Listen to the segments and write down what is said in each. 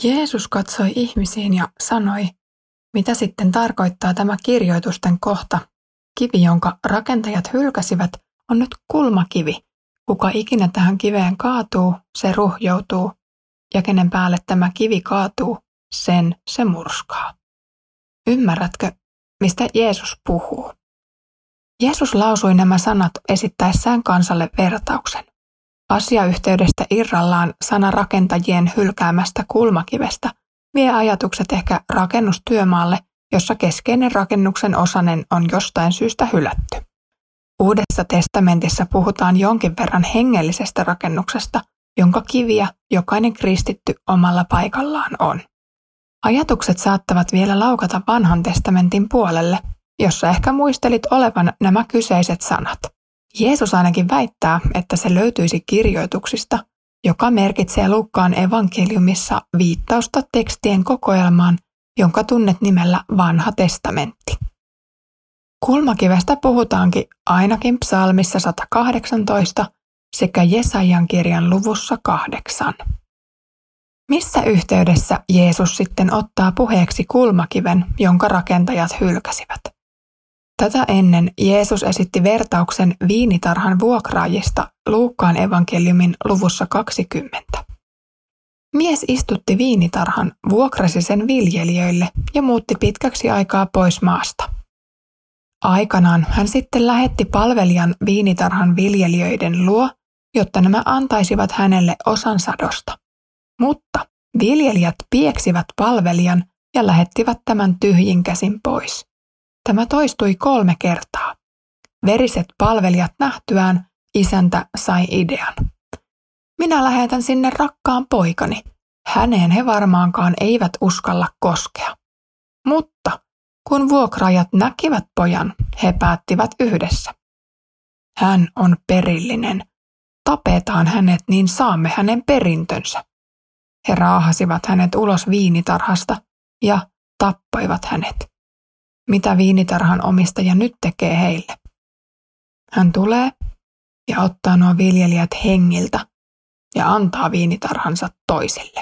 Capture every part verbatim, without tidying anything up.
Jeesus katsoi ihmisiin ja sanoi, mitä sitten tarkoittaa tämä kirjoitusten kohta. Kivi, jonka rakentajat hylkäsivät, on nyt kulmakivi. Kuka ikinä tähän kiveen kaatuu, se ruhjoutuu, ja kenen päälle tämä kivi kaatuu, sen se murskaa. Ymmärrätkö, mistä Jeesus puhuu? Jeesus lausui nämä sanat esittäessään kansalle vertauksen. Asiayhteydestä irrallaan sana rakentajien hylkäämästä kulmakivestä vie ajatukset ehkä rakennustyömaalle, jossa keskeinen rakennuksen osanen on jostain syystä hylätty. Uudessa testamentissa puhutaan jonkin verran hengellisestä rakennuksesta, jonka kiviä jokainen kristitty omalla paikallaan on. Ajatukset saattavat vielä laukata vanhan testamentin puolelle, jossa ehkä muistelit olevan nämä kyseiset sanat. Jeesus ainakin väittää, että se löytyisi kirjoituksista, joka merkitsee Luukkaan evankeliumissa viittausta tekstien kokoelmaan, jonka tunnet nimellä Vanha testamentti. Kulmakivestä puhutaankin ainakin psalmissa sata kahdeksantoista sekä Jesajan kirjan luvussa kahdeksan. Missä yhteydessä Jeesus sitten ottaa puheeksi kulmakiven, jonka rakentajat hylkäsivät? Tätä ennen Jeesus esitti vertauksen viinitarhan vuokraajista Luukkaan evankeliumin luvussa kaksikymmentä. Mies istutti viinitarhan, vuokrasi sen viljelijöille ja muutti pitkäksi aikaa pois maasta. Aikanaan hän sitten lähetti palvelijan viinitarhan viljelijöiden luo, jotta nämä antaisivat hänelle osan sadosta. Mutta viljelijät pieksivät palvelijan ja lähettivät tämän tyhjin käsin pois. Tämä toistui kolme kertaa. Veriset palvelijat nähtyään isäntä sai idean. Minä lähetän sinne rakkaan poikani. Häneen he varmaankaan eivät uskalla koskea. Mutta kun vuokraajat näkivät pojan, he päättivät yhdessä. Hän on perillinen. Tapetaan hänet, niin saamme hänen perintönsä. He raahasivat hänet ulos viinitarhasta ja tappoivat hänet. Mitä viinitarhan omistaja nyt tekee heille? Hän tulee ja ottaa nuo viljelijät hengiltä ja antaa viinitarhansa toisille.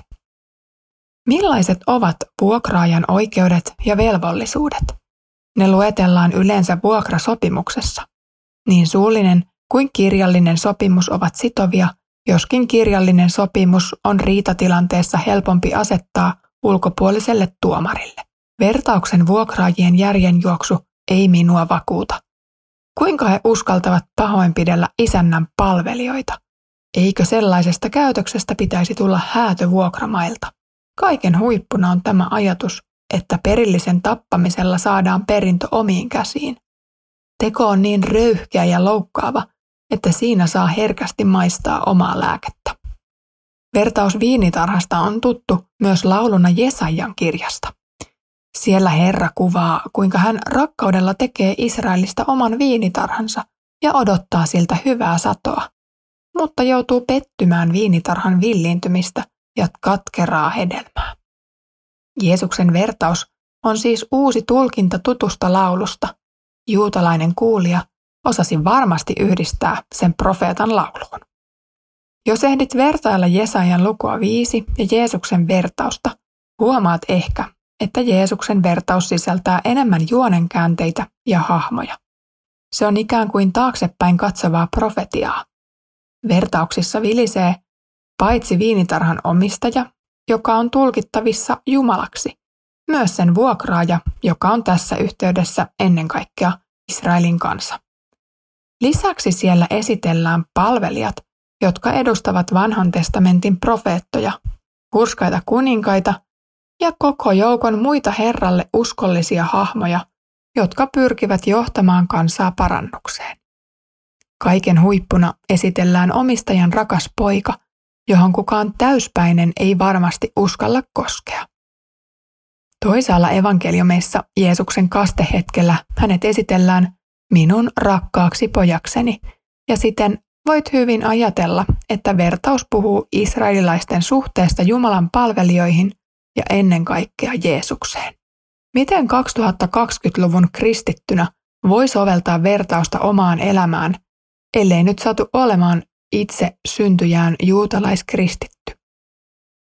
Millaiset ovat vuokraajan oikeudet ja velvollisuudet? Ne luetellaan yleensä vuokrasopimuksessa. Niin suullinen kuin kirjallinen sopimus ovat sitovia, joskin kirjallinen sopimus on riitatilanteessa helpompi asettaa ulkopuoliselle tuomarille. Vertauksen vuokraajien järjenjuoksu ei minua vakuuta. Kuinka he uskaltavat pahoinpidellä isännän palvelijoita? Eikö sellaisesta käytöksestä pitäisi tulla häätö vuokramailta? Kaiken huippuna on tämä ajatus, että perillisen tappamisella saadaan perintö omiin käsiin. Teko on niin röyhkeä ja loukkaava, että siinä saa herkästi maistaa omaa lääkettä. Vertaus viinitarhasta on tuttu myös lauluna Jesajan kirjasta. Siellä Herra kuvaa, kuinka hän rakkaudella tekee Israelista oman viinitarhansa ja odottaa siltä hyvää satoa, mutta joutuu pettymään viinitarhan villiintymistä ja katkeraa hedelmää. Jeesuksen vertaus on siis uusi tulkinta tutusta laulusta. Juutalainen kuulija osasi varmasti yhdistää sen profeetan lauluun. Jos ehdit vertailla Jesajan lukua viisi ja Jeesuksen vertausta, huomaat ehkä, että Jeesuksen vertaus sisältää enemmän juonenkäänteitä ja hahmoja. Se on ikään kuin taaksepäin katsovaa profetiaa. Vertauksissa vilisee paitsi viinitarhan omistaja, joka on tulkittavissa Jumalaksi, myös sen vuokraaja, joka on tässä yhteydessä ennen kaikkea Israelin kansa. Lisäksi siellä esitellään palvelijat, jotka edustavat vanhan testamentin profeettoja, hurskaita kuninkaita ja koko joukon muita Herralle uskollisia hahmoja, jotka pyrkivät johtamaan kansaa parannukseen. Kaiken huippuna esitellään omistajan rakas poika, johon kukaan täyspäinen ei varmasti uskalla koskea. Toisaalla evankeliumeissa Jeesuksen kastehetkellä hänet esitellään minun rakkaaksi pojakseni, ja siten voit hyvin ajatella, että vertaus puhuu israelilaisten suhteesta Jumalan palvelijoihin ja ennen kaikkea Jeesukseen. Miten kaksituhattakaksikymmentäluvun kristittynä voi soveltaa vertausta omaan elämään, ellei nyt satu olemaan itse syntyjään juutalaiskristitty?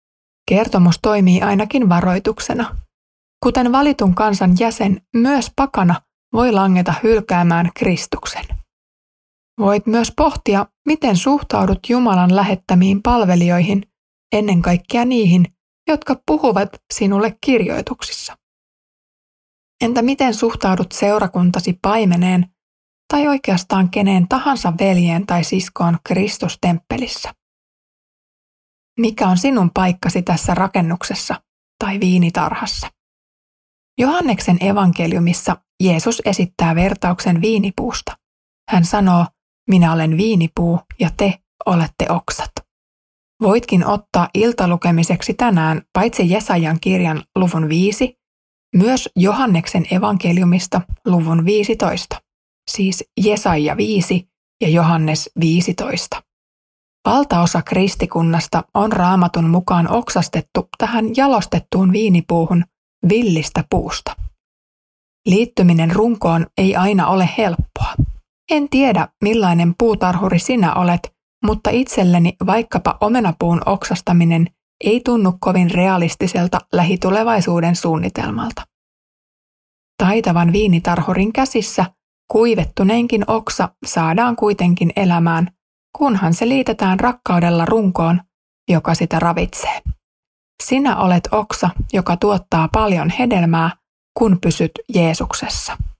Kertomus toimii ainakin varoituksena. Kuten valitun kansan jäsen, myös pakana voi langeta hylkäämään Kristuksen. Voit myös pohtia, miten suhtaudut Jumalan lähettämiin palvelijoihin, ennen kaikkea niihin, jotka puhuvat sinulle kirjoituksissa. Entä miten suhtaudut seurakuntasi paimeneen tai oikeastaan keneen tahansa veljeen tai siskoon Kristustemppelissä? Mikä on sinun paikkasi tässä rakennuksessa tai viinitarhassa? Johanneksen evankeliumissa Jeesus esittää vertauksen viinipuusta. Hän sanoo, minä olen viinipuu ja te olette oksat. Voitkin ottaa iltalukemiseksi tänään paitsi Jesajan kirjan luvun viisi, myös Johanneksen evankeliumista luvun viisitoista, siis Jesaja viisi ja Johannes viisitoista. Valtaosa kristikunnasta on Raamatun mukaan oksastettu tähän jalostettuun viinipuuhun villistä puusta. Liittyminen runkoon ei aina ole helppoa. En tiedä, millainen puutarhuri sinä olet, mutta itselleni vaikkapa omenapuun oksastaminen ei tunnu kovin realistiselta lähitulevaisuuden suunnitelmalta. Taitavan viinitarhurin käsissä kuivettuneenkin oksa saadaan kuitenkin elämään, kunhan se liitetään rakkaudella runkoon, joka sitä ravitsee. Sinä olet oksa, joka tuottaa paljon hedelmää, kun pysyt Jeesuksessa.